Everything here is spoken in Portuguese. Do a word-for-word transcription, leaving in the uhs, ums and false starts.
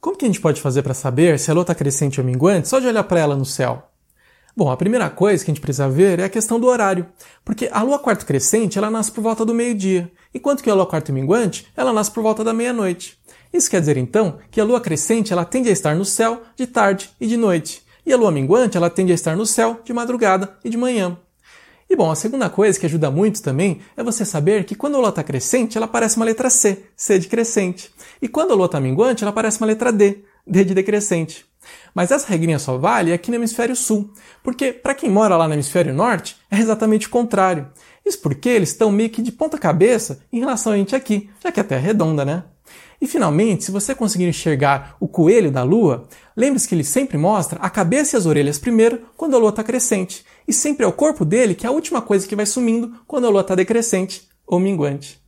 Como que a gente pode fazer para saber se a lua está crescente ou minguante só de olhar para ela no céu? Bom, a primeira coisa que a gente precisa ver é a questão do horário, porque a lua quarto crescente ela nasce por volta do meio-dia, enquanto que a lua quarto minguante ela nasce por volta da meia-noite. Isso quer dizer então que a lua crescente ela tende a estar no céu de tarde e de noite, e a lua minguante ela tende a estar no céu de madrugada e de manhã. E bom, a segunda coisa que ajuda muito também é você saber que quando a lua está crescente, ela parece uma letra C, C de crescente. E quando a lua está minguante, ela parece uma letra D, D de decrescente. Mas essa regrinha só vale aqui no hemisfério sul, porque para quem mora lá no hemisfério norte, é exatamente o contrário. Isso porque eles estão meio que de ponta cabeça em relação a gente aqui, já que a Terra é redonda, né? E finalmente, se você conseguir enxergar o coelho da lua, lembre-se que ele sempre mostra a cabeça e as orelhas primeiro quando a lua está crescente, e sempre é o corpo dele que é a última coisa que vai sumindo quando a lua está decrescente ou minguante.